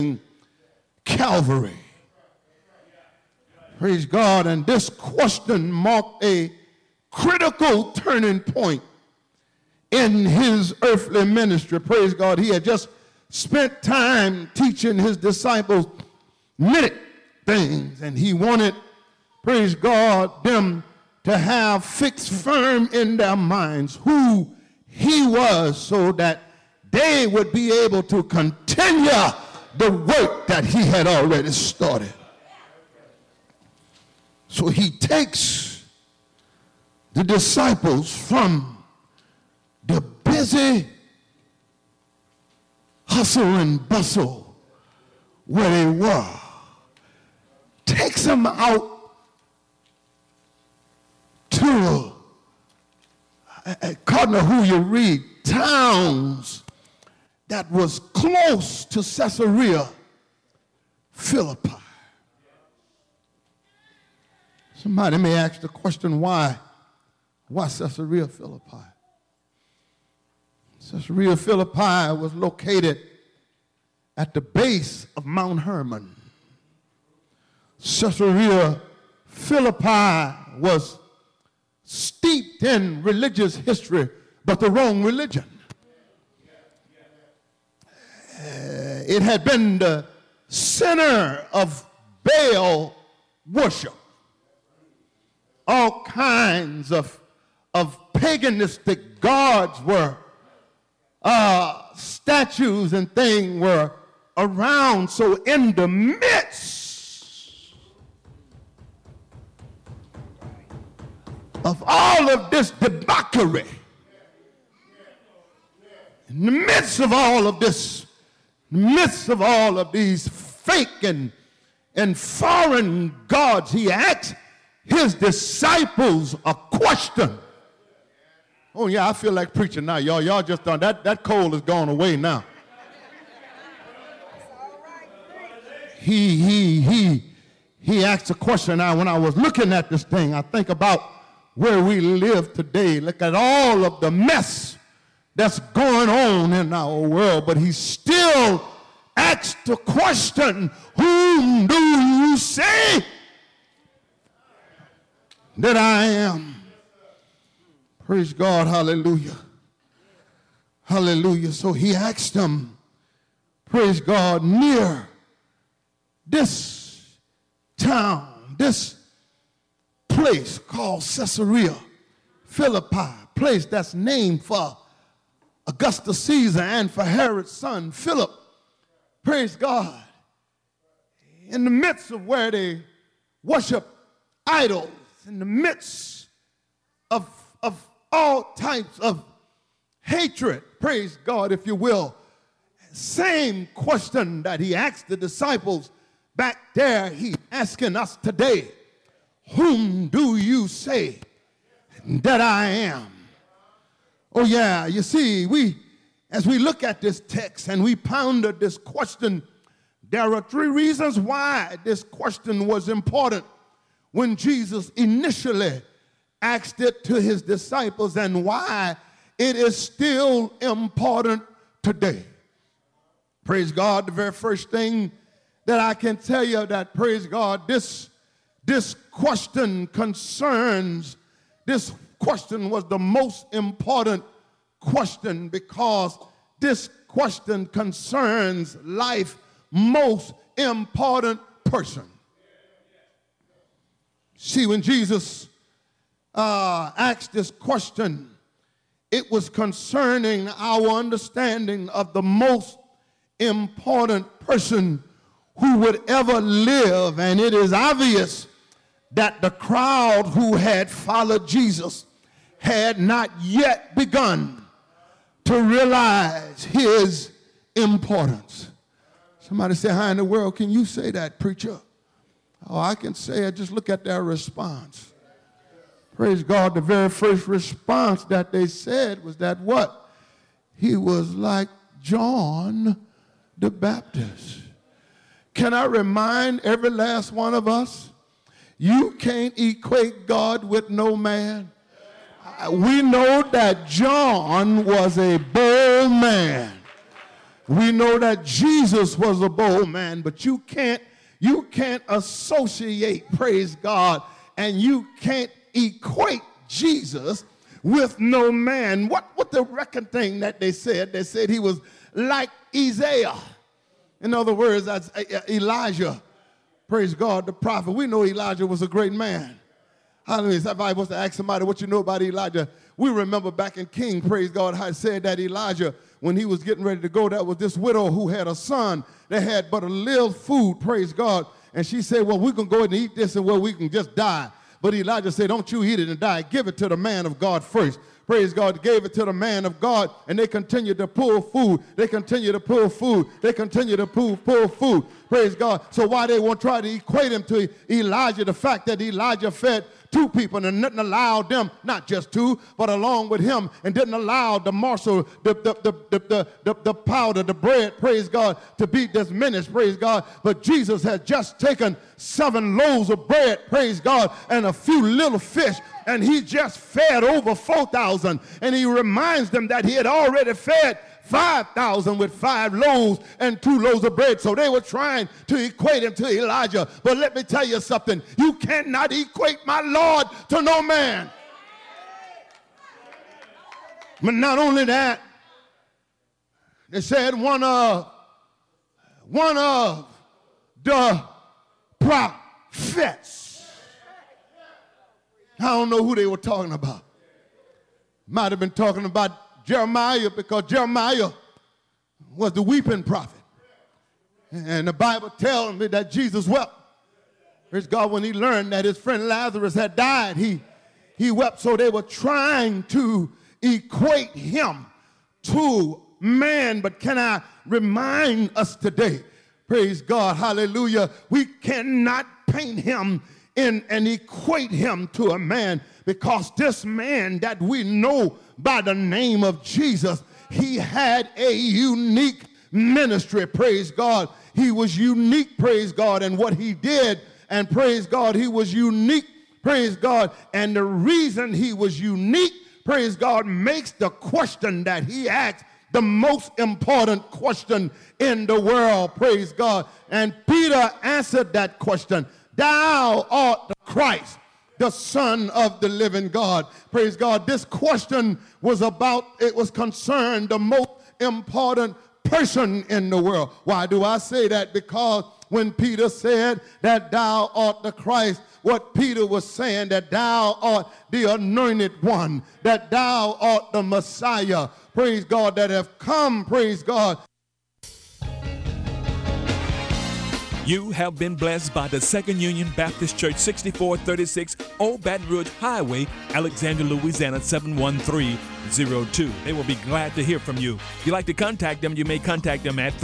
Calvary. Praise God. And this question marked a critical turning point in his earthly ministry. Praise God. He had just spent time teaching his disciples many things, and he wanted, praise God, them to have fixed firm in their minds who he was, so that they would be able to continue the work that he had already started. So he takes the disciples from the busy hustle and bustle where they were, takes them out to, according to who you read, towns that was close to Caesarea Philippi. Somebody may ask the question, why Caesarea Philippi? Caesarea Philippi was located at the base of Mount Hermon. Caesarea Philippi was steeped in religious history, but the wrong religion. It had been the center of Baal worship. All kinds of paganistic gods were, statues and things were around. So in the midst of all of this debauchery, in the midst of all of this, in the midst of all of these fake and foreign gods, he asked his disciples a question. Oh yeah, I feel like preaching now, y'all. Y'all just done that cold has gone away now. He asked a question. Now, when I was looking at this thing, I think about where we live today. Look at all of the mess that's going on in our world, but he still asked the question, whom do you say that I am? Praise God, hallelujah. Hallelujah. So he asked them, praise God, near this town, this place called Caesarea Philippi, place that's named for Augustus Caesar and for Herod's son, Philip. Praise God. In the midst of where they worship idols, in the midst of all types of hatred, praise God, if you will. Same question that he asked the disciples back there, he's asking us today. Whom do you say that I am? Oh yeah, you see, as we look at this text and we ponder this question, there are three reasons why this question was important when Jesus initially asked it to his disciples, and why it is still important today. Praise God. The very first thing that I can tell you that, praise God, this question was the most important question, because this question concerns life's most important person. See, when Jesus asked this question, it was concerning our understanding of the most important person who would ever live. And it is obvious that the crowd who had followed Jesus had not yet begun to realize his importance. Somebody say, how in the world can you say that, preacher? Oh, I can say it. Just look at their response. Praise God, the very first response that they said was that what? He was like John the Baptist. Can I remind every last one of us, you can't equate God with no man. We know that John was a bold man. We know that Jesus was a bold man, but you can't associate, praise God, and you can't equate Jesus with no man. What the record thing that they said he was like Isaiah. In other words, that's Elijah, praise God, the prophet. We know Elijah was a great man. Hallelujah. If I was to ask somebody what you know about Elijah, we remember back in King, praise God, how it said that Elijah, when he was getting ready to go, that was this widow who had a son that had but a little food, praise God. And she said, well, we're going to go ahead and eat this and well, we can just die. But Elijah said, don't you eat it and die. Give it to the man of God first. Praise God, gave it to the man of God, and they continued to pull food. They continue to pull food. They continue to pull food. Praise God. So why they won't try to equate him to Elijah, the fact that Elijah fed two people and nothing allowed them, not just two, but along with him, and didn't allow the morsel, the powder, the bread, praise God, to be diminished, praise God. But Jesus had just taken 7 loaves of bread, praise God, and a few little fish, and he just fed over 4,000. And he reminds them that he had already fed 5,000 with 5 loaves and 2 loaves of bread. So they were trying to equate him to Elijah. But let me tell you something. You cannot equate my Lord to no man. But not only that, they said one of the prophets. I don't know who they were talking about. Might have been talking about Jeremiah, because Jeremiah was the weeping prophet. And the Bible tells me that Jesus wept. Praise God, when he learned that his friend Lazarus had died, he wept. So they were trying to equate him to man. But can I remind us today, praise God, hallelujah, we cannot paint him in and equate him to a man, because this man that we know by the name of Jesus, he had a unique ministry, praise God. He was unique, praise God, in what he did, and praise God, he was unique, praise God. And the reason he was unique, praise God, makes the question that he asked the most important question in the world, praise God. And Peter answered that question. Thou art the Christ, the Son of the living God. Praise God. This question was concerned the most important person in the world. Why do I say that? Because when Peter said that thou art the Christ, what Peter was saying, that thou art the anointed one, that thou art the Messiah, praise God, that have come, praise God. You have been blessed by the Second Union Baptist Church, 6436 Old Baton Rouge Highway, Alexandria, Louisiana, 71302. They will be glad to hear from you. If you'd like to contact them, you may contact them at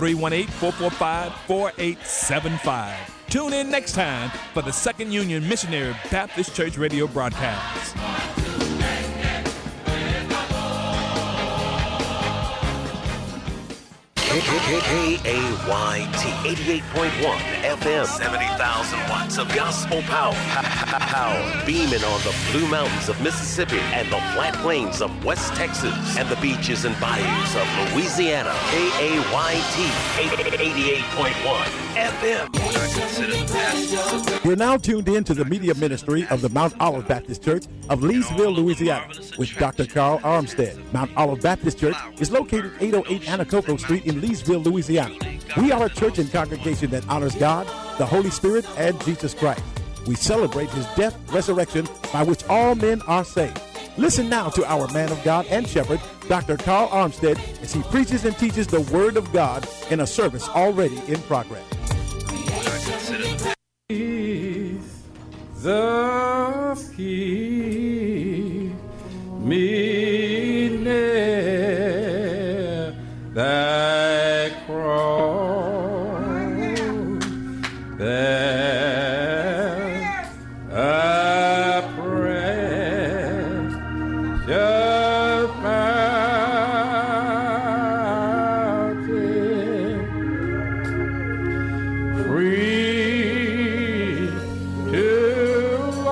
318-445-4875. Tune in next time for the Second Union Missionary Baptist Church radio broadcast. KAYT 88.1 FM, 70,000 watts of gospel power. Beaming on the Blue Mountains of Mississippi and the flat plains of West Texas and the beaches and bayous of Louisiana. KAYT 88.1 FM. You're now tuned in to the media ministry of the Mount Olive Baptist Church of Leesville, Louisiana, with Dr. Carl Armstead. Mount Olive Baptist Church is located 808 Anacoco Street in Leesville, Louisiana. We are a church and congregation that honors God, the Holy Spirit, and Jesus Christ. We celebrate his death, resurrection, by which all men are saved. Listen now to our man of God and shepherd, Dr. Carl Armstead, as he preaches and teaches the Word of God in a service already in progress. The keep me near thy cross, that a precious fountain, free to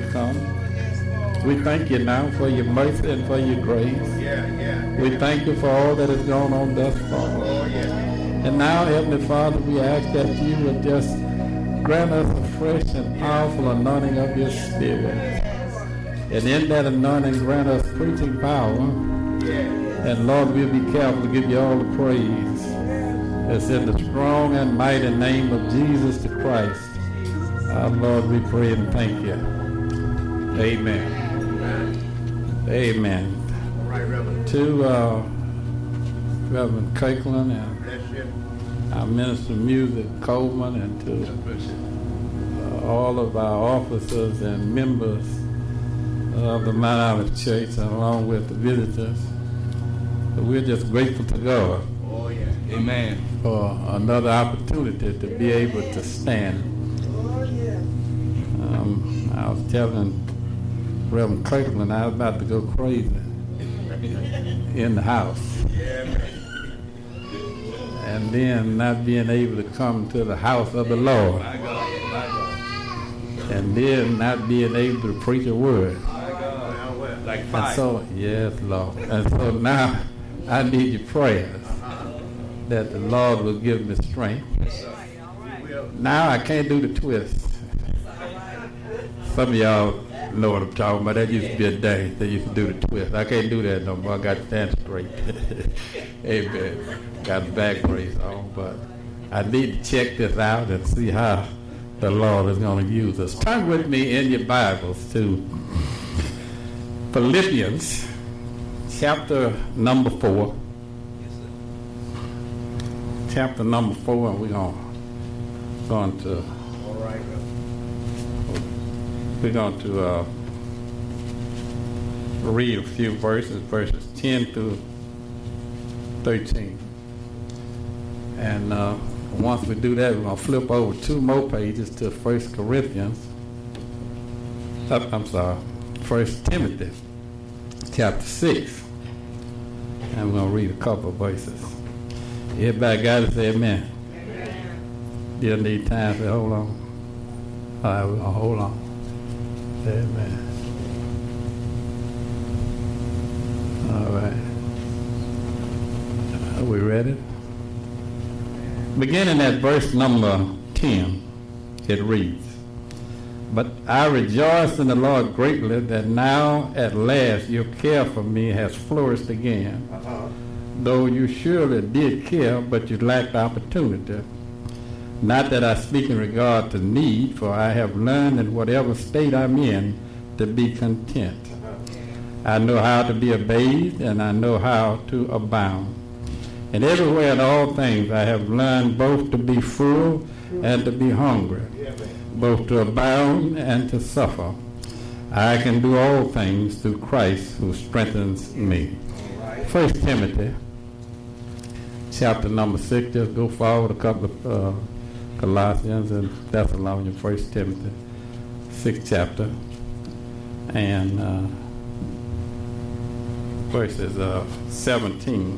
come. We thank you now for your mercy and for your grace. We thank you for all that has gone on thus far. And now, Heavenly Father, we ask that you would just grant us a fresh and powerful anointing of your Spirit. And in that anointing, grant us preaching power. And Lord, we'll be careful to give you all the praise. It's in the strong and mighty name of Jesus the Christ. Our Lord, we pray and thank you. Amen. Amen. All right, Reverend. To Reverend Kirkland and our Minister of Music, Coleman, and to all of our officers and members of the Mount Olive Church, along with the visitors. We're just grateful to God. Oh, yeah. Amen. For another opportunity to be able to stand. I was telling Reverend Kirkland I was about to go crazy in the house. And then not being able to come to the house of the Lord. And then not being able to preach a word. Like fire. And so, yes, Lord. And so now I need your prayers that the Lord will give me strength. Now I can't do the twist. Some of y'all know what I'm talking about. That used to be a day they used to do the twist. I can't do that no more. I got to stand straight. Amen. Got the back brace on, but I need to check this out and see how the Lord is going to use us. Turn with me in your Bibles to Philippians chapter number 4. Chapter number 4, and we're going to read a few verses 10 through 13. And once we do that, we're going to flip over 2 more pages to 1 Timothy chapter 6. And we're going to read a couple of verses. Everybody got it? Say amen. You need time? Say hold on. All right, we're going to hold on. Amen. All right. Are we ready? Beginning at verse number 10, it reads, "But I rejoice in the Lord greatly that now at last your care for me has flourished again. Though you surely did care, but you lacked opportunity. Not that I speak in regard to need, for I have learned in whatever state I'm in to be content. I know how to be abased, and I know how to abound. And everywhere in all things I have learned both to be full and to be hungry, both to abound and to suffer. I can do all things through Christ who strengthens me." 1 Timothy chapter number 6. Just go forward a couple of Colossians and Thessalonians. 1 Timothy 6th chapter and verses 17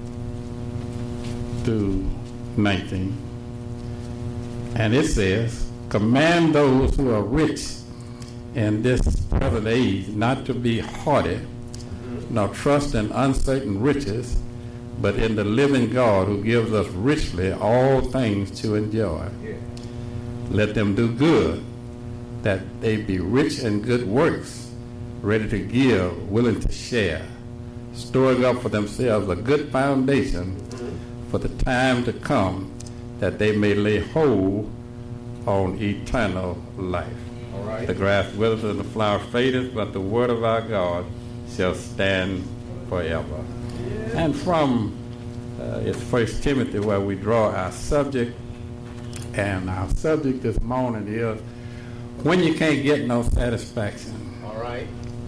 through 19. And it says, "Command those who are rich in this present age not to be haughty, nor trust in uncertain riches, but in the living God who gives us richly all things to enjoy. Let them do good, that they be rich in good works, ready to give, willing to share, storing up for themselves a good foundation for the time to come, that they may lay hold on eternal life." All right. "The grass withers and the flower fadeth, but the word of our God shall stand forever." And from it's 1 Timothy where we draw our subject. And our subject this morning is when you can't get no satisfaction. All right.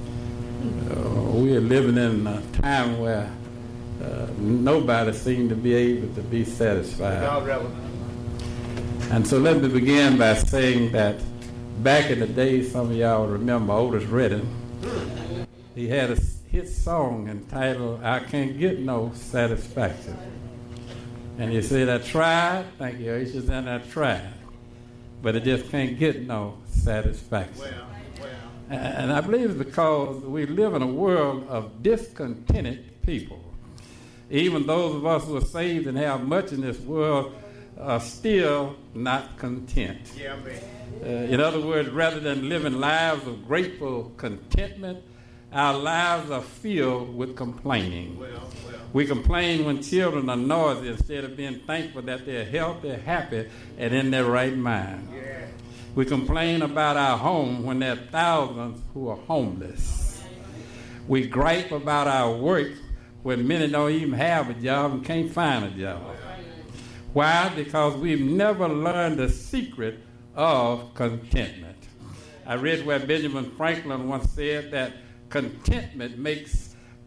We are living in a time where nobody seems to be able to be satisfied. And so let me begin by saying that back in the day, some of y'all remember Otis Redding. He had a hit song entitled, "I Can't Get No Satisfaction." And he said, "I tried," thank you, he said, "I tried, but I just can't get no satisfaction." And I believe it's because we live in a world of discontented people. Even those of us who are saved and have much in this world are still not content. Yeah, in other words, rather than living lives of grateful contentment, our lives are filled with complaining. We complain when children are noisy instead of being thankful that they're healthy, happy, and in their right mind. Yeah. We complain about our home when there are thousands who are homeless. We gripe about our work when many don't even have a job and can't find a job. Why? Because we've never learned the secret of contentment. I read where Benjamin Franklin once said that contentment makes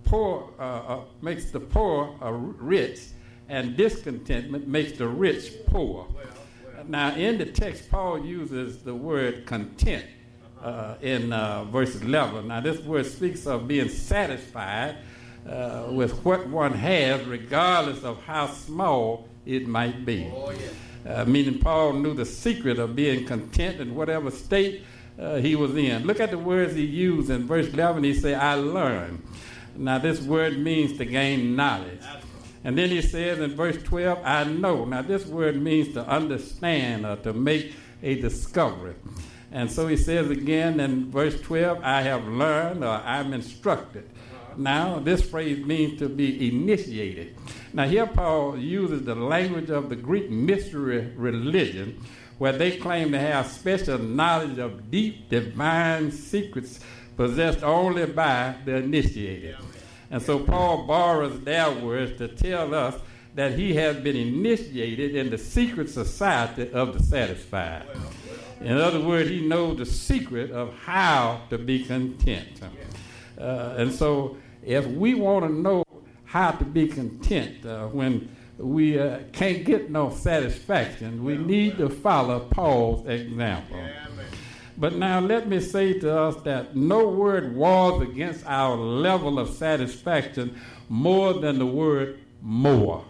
the poor rich, and discontentment makes the rich poor. Now, in the text, Paul uses the word content in verse 11. Now, this word speaks of being satisfied with what one has, regardless of how small it might be. Meaning Paul knew the secret of being content in whatever state he was in. Look at the words he used in verse 11. He said, I learned. Now, this word means to gain knowledge. And then he says in verse 12, I know. Now, this word means to understand or to make a discovery. And so he says again in verse 12, I have learned or I'm instructed. Now, this phrase means to be initiated. Now, here Paul uses the language of the Greek mystery religion, where they claim to have special knowledge of deep divine secrets possessed only by the initiated. And so Paul borrows their words to tell us that he has been initiated in the secret society of the satisfied. In other words, he knows the secret of how to be content. And so if we want to know how to be content when we can't get no satisfaction, we need to follow Paul's example. But now let me say to us that no word wars against our level of satisfaction more than the word more.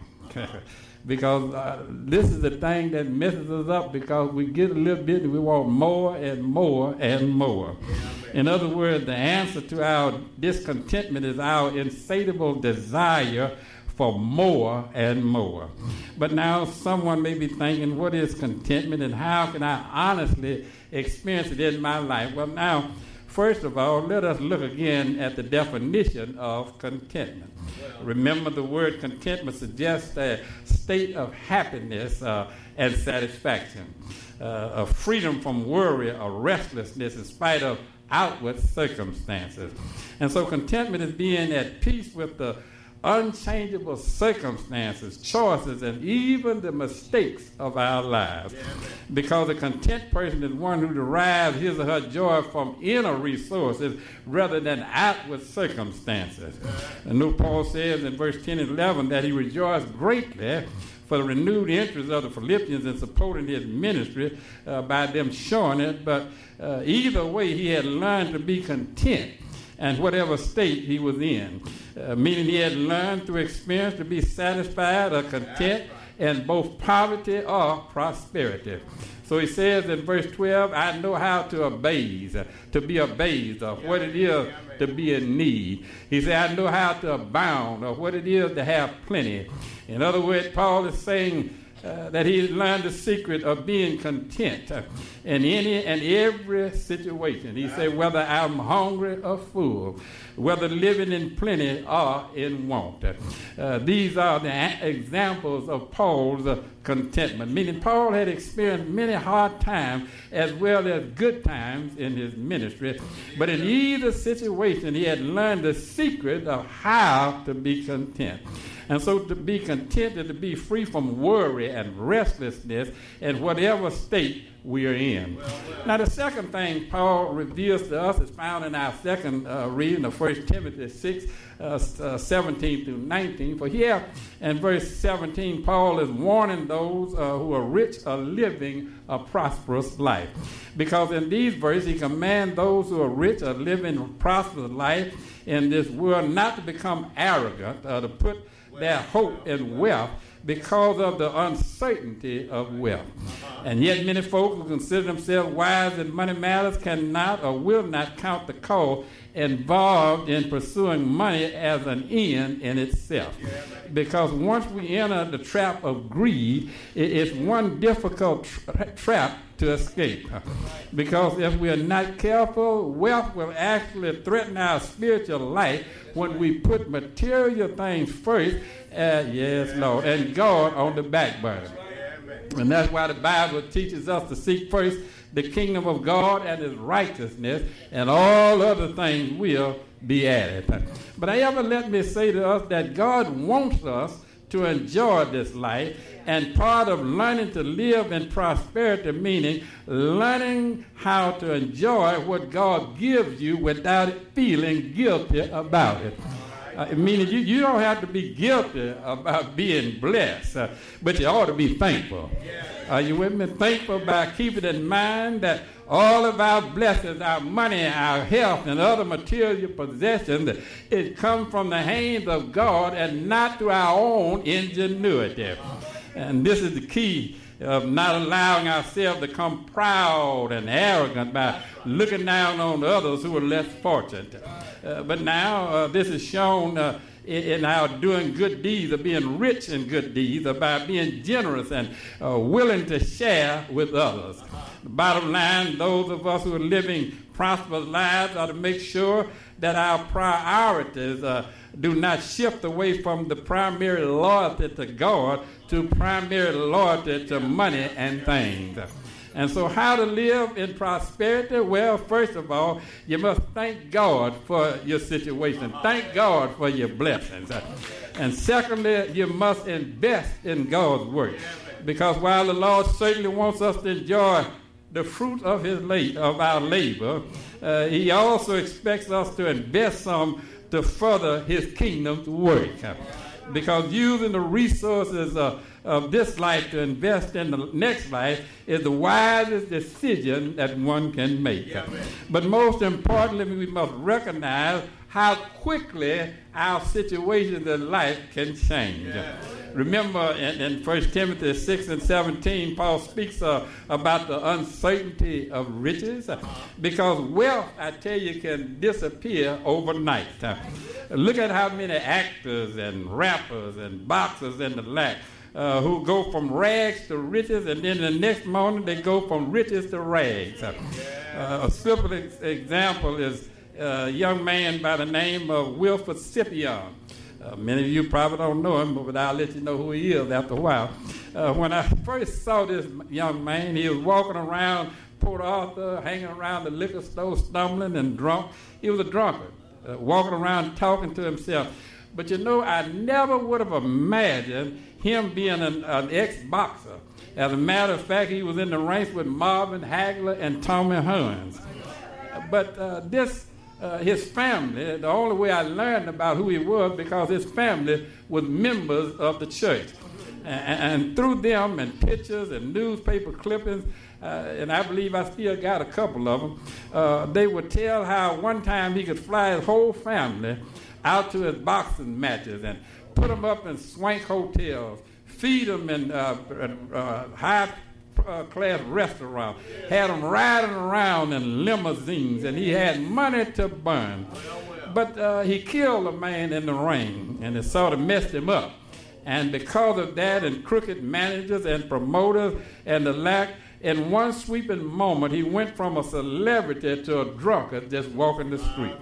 Because this is the thing that messes us up, because we get a little bit and we want more and more and more. In other words, the answer to our discontentment is our insatiable desire for more and more. But now someone may be thinking, what is contentment and how can I honestly experience it in my life? Well, now, first of all, let us look again at the definition of contentment. Remember, the word contentment suggests a state of happiness and satisfaction, of freedom from worry or restlessness in spite of outward circumstances. And so contentment is being at peace with the unchangeable circumstances, choices, and even the mistakes of our lives. Because a content person is one who derives his or her joy from inner resources rather than outward circumstances. And New Paul says in verse 10 and 11 that he rejoiced greatly for the renewed interest of the Philippians in supporting his ministry by them showing it. But either way, he had learned to be content and whatever state he was in, meaning he had learned through experience to be satisfied or content in both poverty or prosperity. So he says in verse 12, I know how to abase, to be abased, or what it is to be in need. He said, I know how to abound, or what it is to have plenty. In other words, Paul is saying that he learned the secret of being content in any and every situation. He said, whether I'm hungry or full, whether living in plenty or in want. These are the examples of Paul's contentment, meaning Paul had experienced many hard times as well as good times in his ministry. But in either situation, he had learned the secret of how to be content. And so to be content is to be free from worry and restlessness in whatever state we are in. Now, the second thing Paul reveals to us is found in our second reading of 1 Timothy 6, 17 through 19. For here in verse 17, Paul is warning those who are rich of living a prosperous life. Because in these verses, he commands those who are rich of living a prosperous life in this world not to become arrogant, to put their hope in wealth because of the uncertainty of wealth. And yet many folks who consider themselves wise in money matters cannot or will not count the cost involved in pursuing money as an end in itself. Because once we enter the trap of greed, it's one difficult trap to escape. Because if we are not careful, wealth will actually threaten our spiritual life when we put material things first, yes, Lord, and God on the back burner. And that's why the Bible teaches us to seek first the kingdom of God and his righteousness, and all other things will be added. But let me say to us that God wants us to enjoy this life, and part of learning to live in prosperity, meaning learning how to enjoy what God gives you without feeling guilty about it. Meaning you don't have to be guilty about being blessed, but you ought to be thankful. Are you with me? Thankful by keeping in mind that all of our blessings, our money, our health, and other material possessions, it comes from the hands of God and not through our own ingenuity. And this is the key of not allowing ourselves to become proud and arrogant by looking down on others who are less fortunate. But now this is shown in our doing good deeds, of being rich in good deeds, by being generous and willing to share with others. The bottom line, those of us who are living prosperous lives ought to make sure that our priorities do not shift away from the primary loyalty to God to primary loyalty to money and things. And so how to live in prosperity? Well, first of all, you must thank God for your situation. Thank God for your blessings. And secondly, you must invest in God's work. Because while the Lord certainly wants us to enjoy the fruit of our labor, he also expects us to invest some to further his kingdom's work. Because using the resources of this life to invest in the next life is the wisest decision that one can make. But most importantly, we must recognize how quickly our situations in life can change. Remember in 1 Timothy 6 and 17, Paul speaks about the uncertainty of riches, because wealth, I tell you, can disappear overnight. Look at how many actors and rappers and boxers and the like who go from rags to riches, and then the next morning they go from riches to rags. A simple example is a young man by the name of Wilford Scipion. Many of you probably don't know him, but I'll let you know who he is after a while. When I first saw this young man, he was walking around Port Arthur, hanging around the liquor store, stumbling and drunk. He was a drunkard, walking around talking to himself. But you know, I never would have imagined him being an ex-boxer. As a matter of fact, he was in the ranks with Marvin Hagler and Tommy Hearns. But his family, the only way I learned about who he was, because his family was members of the church. And through them and pictures and newspaper clippings, and I believe I still got a couple of them, they would tell how one time he could fly his whole family out to his boxing matches and put them up in swank hotels, feed them in high-class restaurants, had them riding around in limousines, and he had money to burn. But he killed a man in the ring, and it sort of messed him up. And because of that, and crooked managers and promoters and the like, in one sweeping moment, he went from a celebrity to a drunkard just walking the street.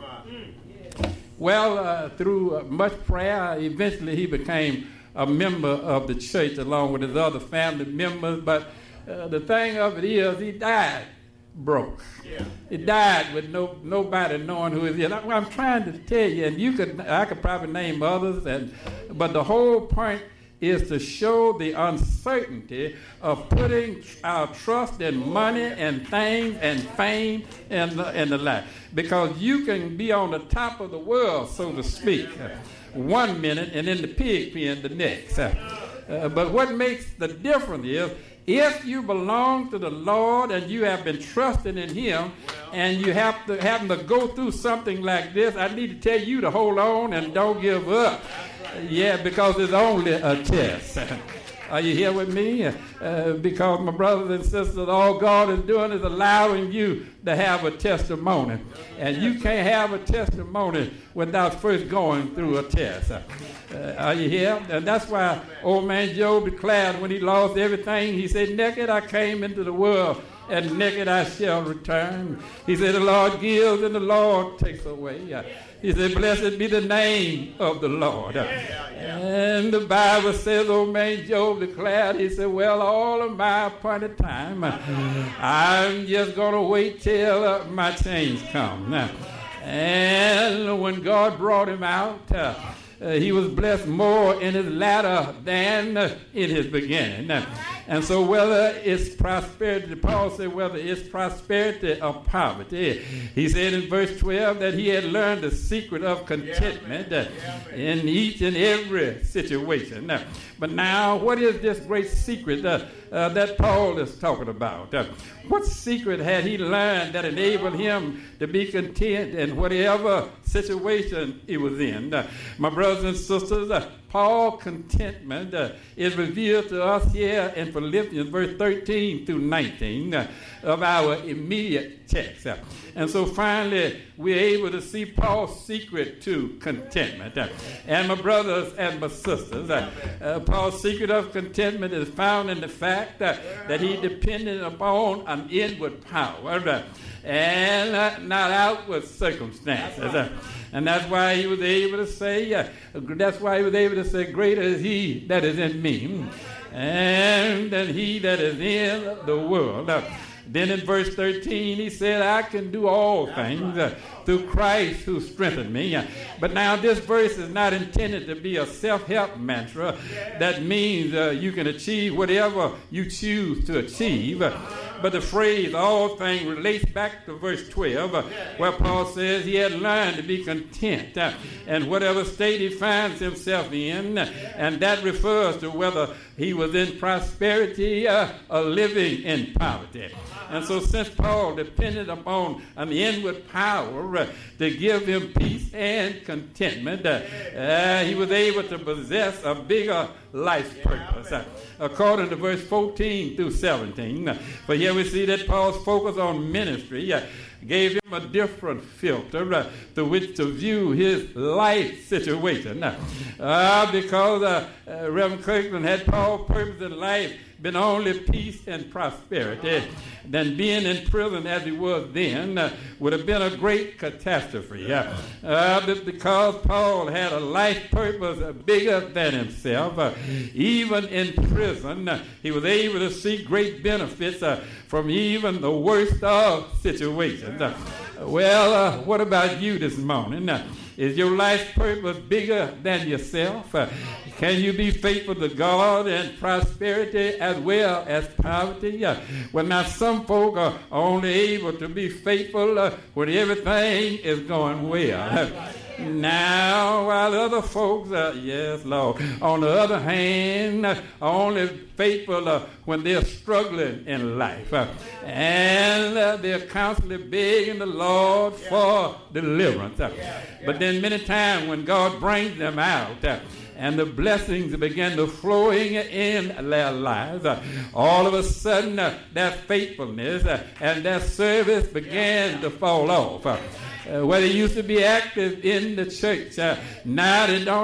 Well, through much prayer, eventually he became a member of the church along with his other family members. But the thing of it is, he died broke. He died with nobody knowing who he is. I'm trying to tell you, and I could probably name others, but the whole point is to show the uncertainty of putting our trust in money and things and fame and the like. Because you can be on the top of the world, so to speak, 1 minute and in the pig pen the next. But what makes the difference is, if you belong to the Lord and you have been trusting in him, and you happen to go through something like this, I need to tell you to hold on and don't give up. Yeah, because it's only a test. Are you here with me? Because my brothers and sisters, all God is doing is allowing you to have a testimony. And you can't have a testimony without first going through a test. Are you here? And that's why old man Job declared when he lost everything, he said, naked I came into the world, and naked I shall return. He said, the Lord gives and the Lord takes away. He said, blessed be the name of the Lord. And the Bible says, old man Job declared, he said, well, all of my appointed time, I'm just going to wait till my change comes. And when God brought him out, he was blessed more in his latter than in his beginning. And so whether it's prosperity, Paul said whether it's prosperity or poverty, he said in verse 12 that he had learned the secret of contentment in each and every situation. But now, what is this great secret that Paul is talking about? What secret had he learned that enabled him to be content in whatever situation he was in? My brothers and sisters, Paul's contentment is revealed to us here in Philippians verse 13 through 19 of our immediate text. And so finally, we're able to see Paul's secret to contentment. And my brothers and my sisters, Paul's secret of contentment is found in the fact that he depended upon an inward power and not outward circumstances. And that's why he was able to say, greater is he that is in me and than he that is in the world. Then in verse 13, he said, I can do all things through Christ who strengthened me. But now this verse is not intended to be a self-help mantra. That means you can achieve whatever you choose to achieve. But the phrase all things relates back to verse 12, where Paul says he had learned to be content in whatever state he finds himself in, and that refers to whether he was in prosperity or living in poverty. And so since Paul depended upon an inward power to give him peace and contentment, he was able to possess a bigger life purpose. According to verse 14 through 17, but here we see that Paul's focus on ministry gave him a different filter through which to view his life situation. Because Reverend Kirkland had Paul's purpose in life been only peace and prosperity, then being in prison as he was then would have been a great catastrophe. But because Paul had a life purpose bigger than himself, even in prison, he was able to see great benefits from even the worst of situations. Well, what about you this morning? Is your life purpose bigger than yourself? Can you be faithful to God and prosperity as well as poverty? Well, now some folk are only able to be faithful when everything is going well. Now, while other folks, yes, Lord, on the other hand, are only faithful when they're struggling in life. And they're constantly begging the Lord for deliverance. But then many times when God brings them out, and the blessings begin to flowing in their lives, all of a sudden their faithfulness and their service began to fall off. Where they used to be active in the church, now they don't